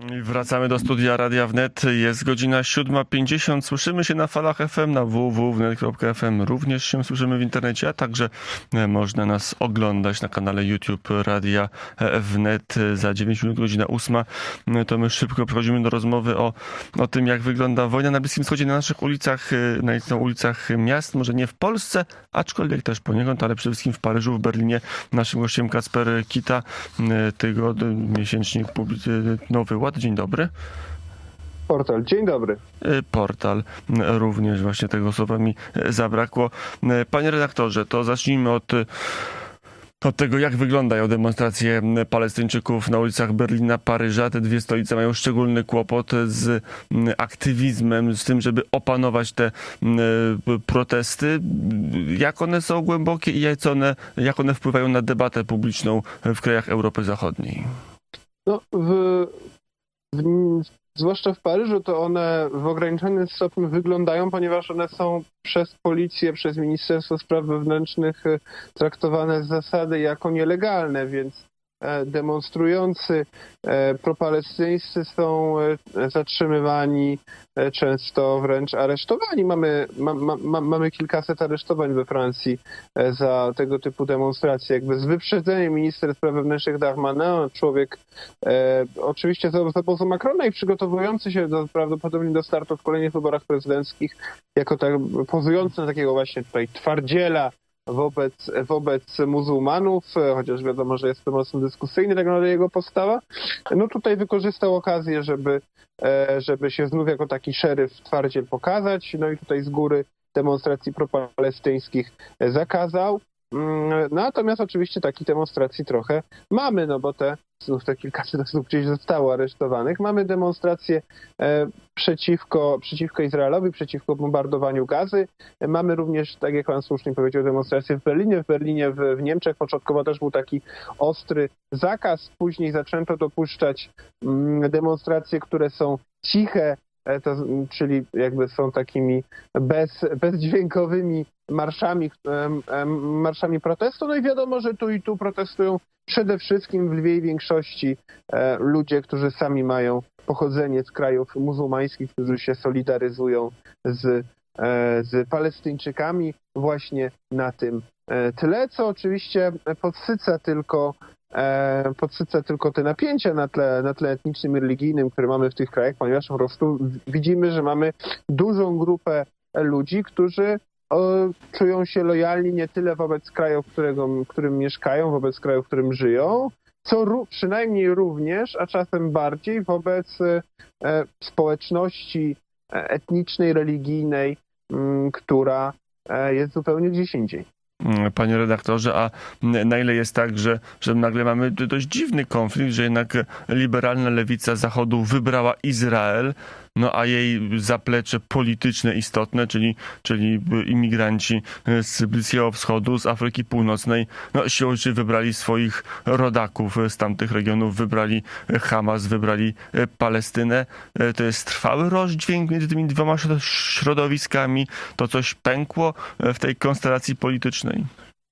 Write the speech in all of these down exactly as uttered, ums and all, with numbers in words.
Wracamy do studia Radia Wnet. Jest godzina siódma pięćdziesiąt. Słyszymy się na falach F M, na w w w kropka wnet kropka f m. Również się słyszymy w internecie, a także można nas oglądać na kanale YouTube Radia Wnet. Za dziewięć minut, godzina ósma. To my szybko przechodzimy do rozmowy o, o tym, jak wygląda wojna na Bliskim Wschodzie, na naszych ulicach, na ulicach miast. Może nie w Polsce, aczkolwiek też poniekąd, ale przede wszystkim w Paryżu, w Berlinie. Naszym gościem Kacper Kita, tygodnik, miesięcznik Nowy Ład. Dzień dobry. Portal. Dzień dobry. Portal. Również właśnie tego słowa mi zabrakło. Panie redaktorze, to zacznijmy od, od tego, jak wyglądają demonstracje Palestyńczyków na ulicach Berlina, Paryża. Te dwie stolice mają szczególny kłopot z aktywizmem, z tym, żeby opanować te protesty. Jak one są głębokie i jak one, jak one wpływają na debatę publiczną w krajach Europy Zachodniej? No, w... W, zwłaszcza w Paryżu, to one w ograniczonym stopniu wyglądają, ponieważ one są przez policję, przez Ministerstwo Spraw Wewnętrznych traktowane z zasady jako nielegalne, więc demonstrujący propalestyńscy są zatrzymywani, często wręcz aresztowani. Mamy, ma, ma, mamy kilkaset aresztowań we Francji za tego typu demonstracje. Jakby z wyprzedzeniem minister spraw wewnętrznych Darmanin, człowiek e, oczywiście z obozu Macrona i przygotowujący się do, prawdopodobnie do startu w kolejnych wyborach prezydenckich, jako tak pozujący na takiego właśnie tutaj twardziela wobec, wobec muzułmanów, chociaż wiadomo, że jest to mocno dyskusyjny, tak naprawdę jego postawa. No tutaj wykorzystał okazję, żeby, żeby się znów jako taki szeryf twardziel pokazać, no i tutaj z góry demonstracji propalestyńskich zakazał. Natomiast oczywiście takich demonstracji trochę mamy, no bo te, znów te kilkaset osób gdzieś zostało aresztowanych. Mamy demonstracje e, przeciwko, przeciwko Izraelowi, przeciwko bombardowaniu Gazy. Mamy również, tak jak pan słusznie powiedział, demonstracje w Berlinie. W Berlinie, w, w Niemczech początkowo też był taki ostry zakaz. Później zaczęto dopuszczać mm, demonstracje, które są ciche, to, czyli jakby są takimi bez, bezdźwiękowymi marszami, marszami protestu. No i wiadomo, że tu i tu protestują przede wszystkim w lwiej większości ludzie, którzy sami mają pochodzenie z krajów muzułmańskich, którzy się solidaryzują z, z Palestyńczykami właśnie na tym tle, co oczywiście podsyca tylko podsyca tylko te napięcia na tle, na tle etnicznym i religijnym, które mamy w tych krajach, ponieważ po prostu widzimy, że mamy dużą grupę ludzi, którzy o, czują się lojalni nie tyle wobec kraju, którego, w którym mieszkają, wobec kraju, w którym żyją, co ró- przynajmniej również, a czasem bardziej wobec e, społeczności etnicznej, religijnej, m, która e, jest zupełnie gdzieś indziej. Panie redaktorze, a na ile jest tak, że, że nagle mamy dość dziwny konflikt, że jednak liberalna lewica Zachodu wybrała Izrael, no a jej zaplecze polityczne istotne, czyli, czyli imigranci z Bliskiego Wschodu, z Afryki Północnej, no siłą rzeczy wybrali swoich rodaków z tamtych regionów, wybrali Hamas, wybrali Palestynę. To jest trwały rozdźwięk między tymi dwoma środowiskami. To coś pękło w tej konstelacji politycznej?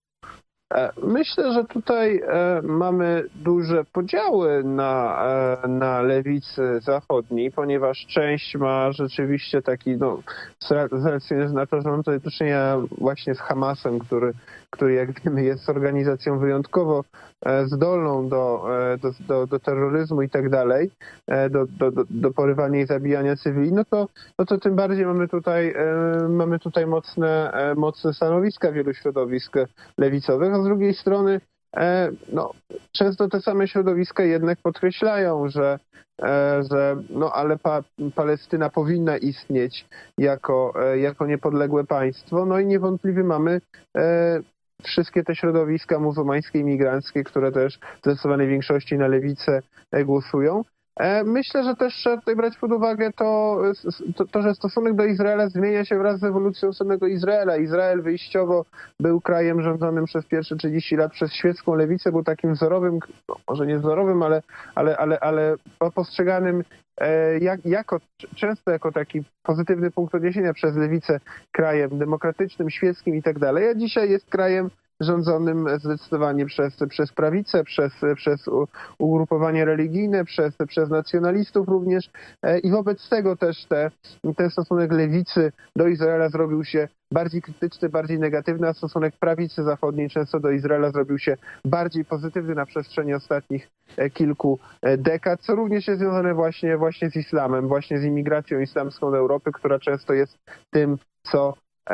Myślę, że tutaj mamy duże podziały na, na lewicy zachodniej, ponieważ część ma rzeczywiście taki, no, z racji na to, że mamy tutaj do czynienia właśnie z Hamasem, który, który jak wiemy jest organizacją wyjątkowo zdolną do, do, do, do terroryzmu i tak dalej, do, do, do, do porywania i zabijania cywili, no to, no to tym bardziej mamy tutaj, mamy tutaj mocne, mocne stanowiska wielu środowisk lewicowych, a z drugiej strony no, często te same środowiska jednak podkreślają, że, że no, ale pa, Palestyna powinna istnieć jako, jako niepodległe państwo, no i niewątpliwie mamy wszystkie te środowiska muzułmańskie, imigranckie, które też w zdecydowanej większości na lewicę głosują. Myślę, że też trzeba tutaj brać pod uwagę to, to, to, że stosunek do Izraela zmienia się wraz z ewolucją samego Izraela. Izrael wyjściowo był krajem rządzonym przez pierwsze trzydzieści lat przez świecką lewicę, był takim wzorowym, no, może nie wzorowym, ale, ale, ale, ale postrzeganym jak, jako, często jako taki pozytywny punkt odniesienia przez lewicę krajem demokratycznym, świeckim i tak dalej, a dzisiaj jest krajem rządzonym zdecydowanie przez, przez prawicę, przez, przez ugrupowanie religijne, przez, przez nacjonalistów również i wobec tego też te, ten stosunek lewicy do Izraela zrobił się bardziej krytyczny, bardziej negatywny, a stosunek prawicy zachodniej często do Izraela zrobił się bardziej pozytywny na przestrzeni ostatnich kilku dekad, co również jest związane właśnie, właśnie z islamem, właśnie z imigracją islamską do Europy, która często jest tym, co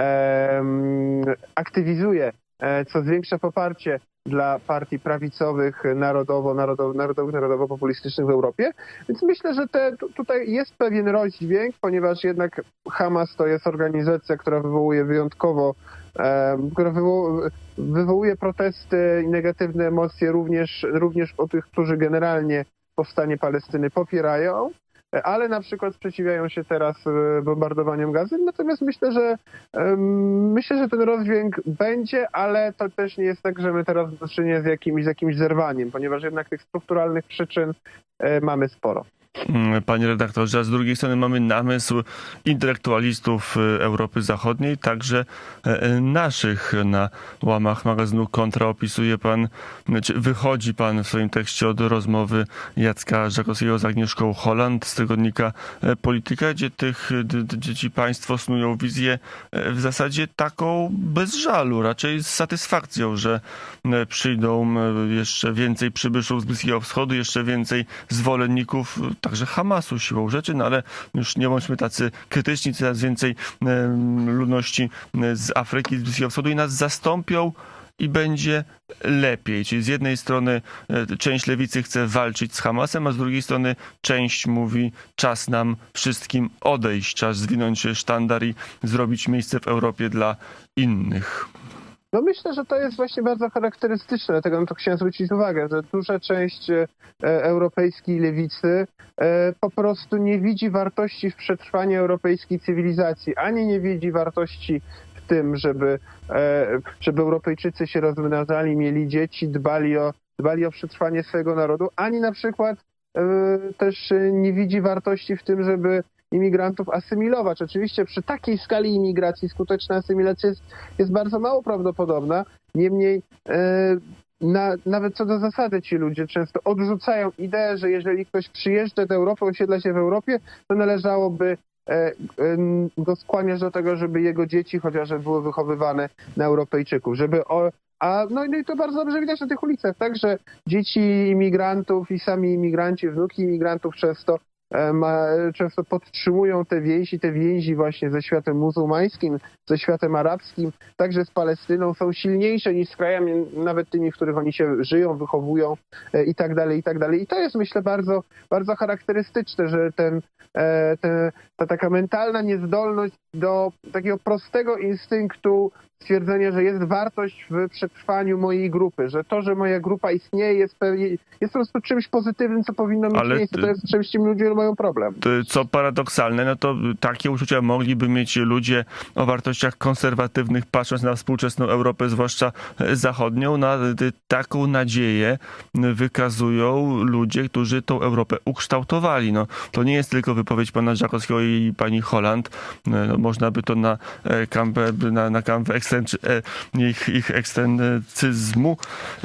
em, aktywizuje, co zwiększa poparcie dla partii prawicowych, narodowo, narodowo, narodowych, narodowo-populistycznych w Europie. Więc myślę, że te, tutaj jest pewien rozdźwięk, ponieważ jednak Hamas to jest organizacja, która wywołuje wyjątkowo, e, która wywoł, wywołuje protesty i negatywne emocje również, również u tych, którzy generalnie powstanie Palestyny popierają, ale na przykład sprzeciwiają się teraz bombardowaniom Gazy. Natomiast myślę, że myślę, że ten rozdźwięk będzie, ale to też nie jest tak, że my teraz do czynienia z jakimś, z jakimś zerwaniem, ponieważ jednak tych strukturalnych przyczyn mamy sporo. Panie redaktorze, a z drugiej strony mamy namysł intelektualistów Europy Zachodniej, także naszych. Na łamach magazynu Kontra opisuje pan, czy wychodzi pan w swoim tekście od rozmowy Jacka Żakowskiego z Agnieszką Holland z tygodnika Polityka, gdzie tych dzieci państwo snują wizję w zasadzie taką bez żalu, raczej z satysfakcją, że przyjdą jeszcze więcej przybyszów z Bliskiego Wschodu, jeszcze więcej zwolenników także Hamasu siłą rzeczy, no ale już nie bądźmy tacy krytyczni, coraz więcej ludności z Afryki, z Bliskiego Wschodu i nas zastąpią i będzie lepiej. Czyli z jednej strony część lewicy chce walczyć z Hamasem, a z drugiej strony część mówi, czas nam wszystkim odejść, czas zwinąć sztandar i zrobić miejsce w Europie dla innych. No myślę, że to jest właśnie bardzo charakterystyczne, dlatego na to chciałem zwrócić uwagę, że duża część e, europejskiej lewicy e, po prostu nie widzi wartości w przetrwaniu europejskiej cywilizacji, ani nie widzi wartości w tym, żeby, e, żeby Europejczycy się rozmnażali, mieli dzieci, dbali o, dbali o przetrwanie swojego narodu, ani na przykład e, też nie widzi wartości w tym, żeby imigrantów asymilować. Oczywiście przy takiej skali imigracji skuteczna asymilacja jest, jest bardzo mało prawdopodobna. Niemniej e, na, nawet co do zasady ci ludzie często odrzucają ideę, że jeżeli ktoś przyjeżdża do Europy, osiedla się w Europie, to należałoby e, e, go skłaniać do tego, żeby jego dzieci chociażby były wychowywane na Europejczyków, żeby o, a no, no i to bardzo dobrze widać na tych ulicach, tak, że dzieci imigrantów i sami imigranci, wnuki imigrantów często Ma, często podtrzymują te więzi, te więzi właśnie ze światem muzułmańskim, ze światem arabskim, także z Palestyną, są silniejsze niż z krajami, nawet tymi, w których oni się żyją, wychowują i tak dalej, i tak dalej. I to jest, myślę, bardzo, bardzo charakterystyczne, że ten, ten, ta taka mentalna niezdolność do takiego prostego instynktu stwierdzenia, że jest wartość w przetrwaniu mojej grupy, że to, że moja grupa istnieje, jest, jest po prostu czymś pozytywnym, co powinno mieć Ale miejsce. To jest czymś, z czym ludzie mają problem. Co paradoksalne, no to takie uczucia mogliby mieć ludzie o wartościach konserwatywnych, patrząc na współczesną Europę, zwłaszcza zachodnią. Na taką nadzieję wykazują ludzie, którzy tą Europę ukształtowali. No, to nie jest tylko wypowiedź pana Żakowskiego i pani Holland. No, można by to na kampę, na, na kampę ich, ich ekscencyzmu,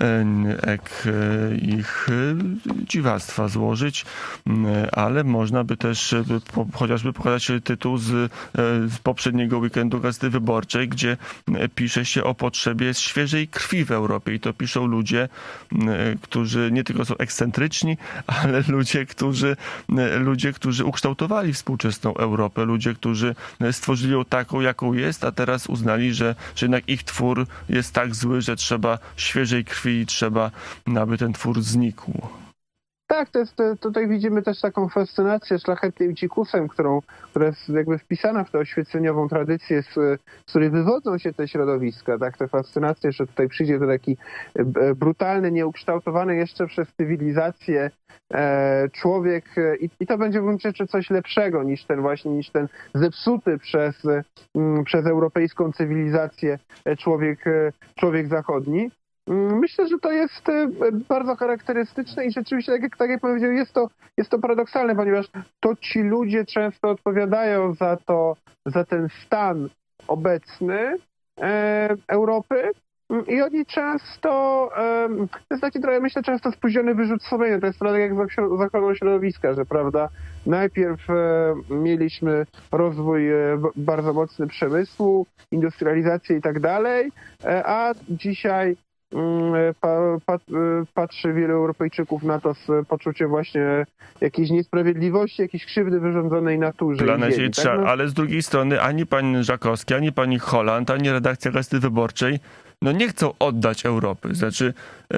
ich dziwactwa złożyć, ale można by też chociażby pokazać tytuł z, z poprzedniego weekendu Gazety Wyborczej, gdzie pisze się o potrzebie świeżej krwi w Europie i to piszą ludzie, którzy nie tylko są ekscentryczni, ale ludzie, którzy, ludzie, którzy ukształtowali współczesną Europę, ludzie, którzy stworzyli ją taką, jaką jest, a teraz uznali, że że jednak ich twór jest tak zły, że trzeba świeżej krwi i trzeba, aby ten twór znikł. Tak, to jest, tutaj widzimy też taką fascynację szlachetnym dzikusem, którą, która jest jakby wpisana w tę oświeceniową tradycję, z, z której wywodzą się te środowiska. Tak, ta fascynacja, że tutaj przyjdzie to taki brutalny, nieukształtowany jeszcze przez cywilizację e, człowiek i, i to będzie w gruncie rzeczy coś lepszego niż ten właśnie, niż ten zepsuty przez, m, przez europejską cywilizację człowiek, człowiek zachodni. Myślę, że to jest bardzo charakterystyczne i rzeczywiście, tak jak, tak jak powiedziałem, jest to, jest to paradoksalne, ponieważ to ci ludzie często odpowiadają za to, za ten stan obecny e, Europy, I oni często, to jest taki trochę, myślę, często spóźniony wyrzut sumienia. To jest trochę jak z ochroną środowiska, że prawda, najpierw mieliśmy rozwój bardzo mocny przemysłu, industrializację i tak dalej, a dzisiaj Pa, pa, patrzy wielu Europejczyków na to z poczuciem właśnie jakiejś niesprawiedliwości, jakiejś krzywdy wyrządzonej naturze. Planecie ziemi, tak? No. Ale z drugiej strony ani pan Żakowski, ani pani Holland, ani redakcja Gazety Wyborczej no nie chcą oddać Europy. Znaczy,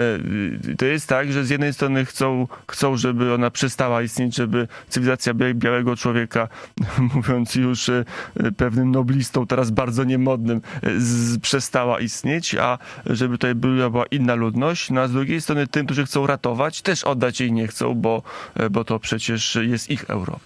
to jest tak, że z jednej strony chcą, chcą, żeby ona przestała istnieć, żeby cywilizacja białego człowieka, mówiąc już pewnym noblistą, teraz bardzo niemodnym, z, przestała istnieć, a żeby tutaj była inna ludność. No a z drugiej strony tym, którzy chcą ratować, też oddać jej nie chcą, bo, bo to przecież jest ich Europa.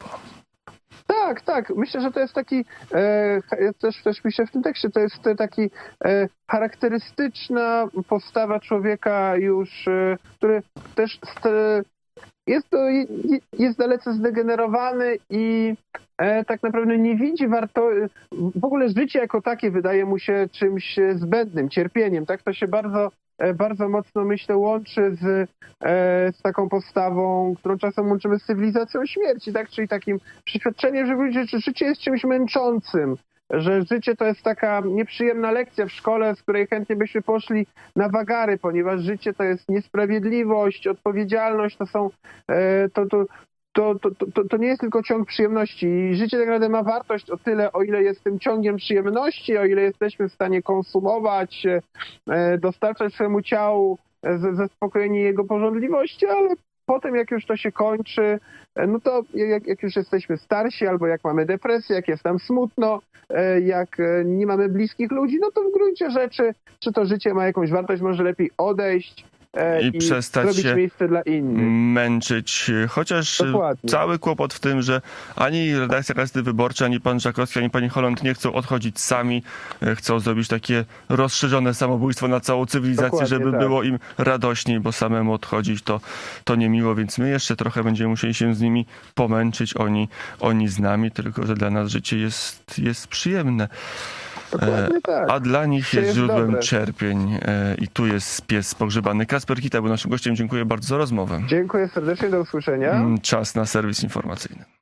Tak, tak. Myślę, że to jest taki, e, też, też myślę w tym tekście, to jest taki e, charakterystyczna postawa człowieka już, e, który też st- jest, to, jest dalece zdegenerowany i e, tak naprawdę nie widzi warto... W ogóle życie jako takie wydaje mu się czymś zbędnym, cierpieniem. Tak, to się bardzo bardzo mocno, myślę, łączy z, z taką postawą, którą czasem łączymy z cywilizacją śmierci, tak? Czyli takim przeświadczeniem, że życie jest czymś męczącym, że życie to jest taka nieprzyjemna lekcja w szkole, z której chętnie byśmy poszli na wagary, ponieważ życie to jest niesprawiedliwość, odpowiedzialność, to są to, to, To, to, to, to nie jest tylko ciąg przyjemności. I życie tak naprawdę ma wartość o tyle, o ile jest tym ciągiem przyjemności, o ile jesteśmy w stanie konsumować, e, dostarczać swojemu ciału zaspokojenie jego pożądliwości, ale potem jak już to się kończy, e, no to jak, jak już jesteśmy starsi, albo jak mamy depresję, jak jest nam smutno, e, jak nie mamy bliskich ludzi, no to w gruncie rzeczy, czy to życie ma jakąś wartość, może lepiej odejść, I, i przestać się dla innych. męczyć. Chociaż Dokładnie. Cały kłopot w tym, że ani redakcja Gazety Wyborczej, ani pan Żakowski, ani pani Holland nie chcą odchodzić sami. Chcą zrobić takie rozszerzone samobójstwo na całą cywilizację, Dokładnie, żeby tak. było im radośniej, bo samemu odchodzić to, to niemiło, więc my jeszcze trochę będziemy musieli się z nimi pomęczyć. Oni, oni z nami, tylko że dla nas życie jest, jest przyjemne. Tak. A dla nich jest, jest źródłem dobre. cierpień. I tu jest pies pogrzebany. Kasper Kita był naszym gościem. Dziękuję bardzo za rozmowę. Dziękuję serdecznie, do usłyszenia. Czas na serwis informacyjny.